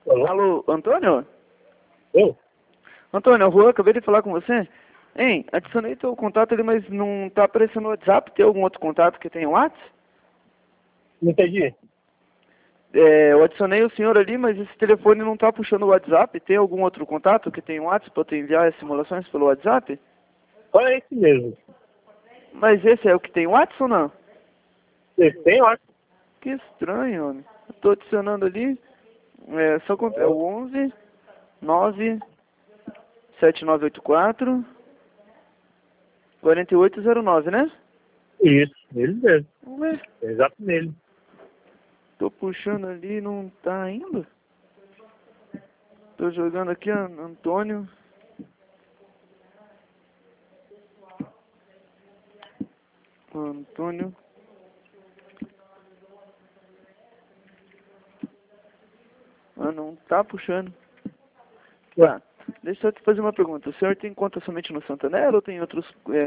Alô? Alô, Antônio? Eu? Antônio, é o Juan, acabei de falar com você. Hein, adicionei teu contato ali, mas não tá aparecendo no WhatsApp. Tem algum outro contato que tem o WhatsApp? Não entendi. Eu adicionei o senhor ali, mas esse telefone não tá puxando o WhatsApp. Tem algum outro contato que tem o WhatsApp para eu te enviar as simulações pelo WhatsApp? Só é esse mesmo. Mas esse é o que tem o WhatsApp ou não? Vocês têm, eu acho. Que estranho, homem. Eu tô adicionando ali. É o 11 9 7984 4809, né? Isso, ele mesmo. Ué, É exato nele. tô puxando ali e não tá indo? Tô jogando aqui, Antônio. Antônio. Ah, não tá puxando. Ué, Tá. Deixa eu te fazer uma pergunta. O senhor tem conta somente no Santander ou tem outros,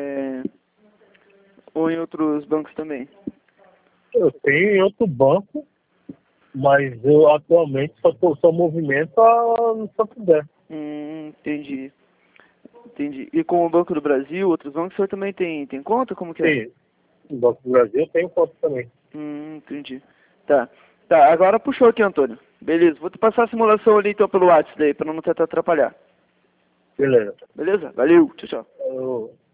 ou em outros bancos também? eu tenho em outro banco, mas eu atualmente só movimento no Santander. Entendi. Entendi. E com o Banco do Brasil, outros bancos, o senhor também tem conta? Como que é? Sim, no Banco do Brasil eu tenho conta também. Entendi. Tá. Tá, agora puxou aqui, Antônio. Beleza, vou te passar a simulação ali então pelo WhatsApp daí, pra não tentar atrapalhar. Beleza. Beleza? Valeu, tchau, tchau. Eu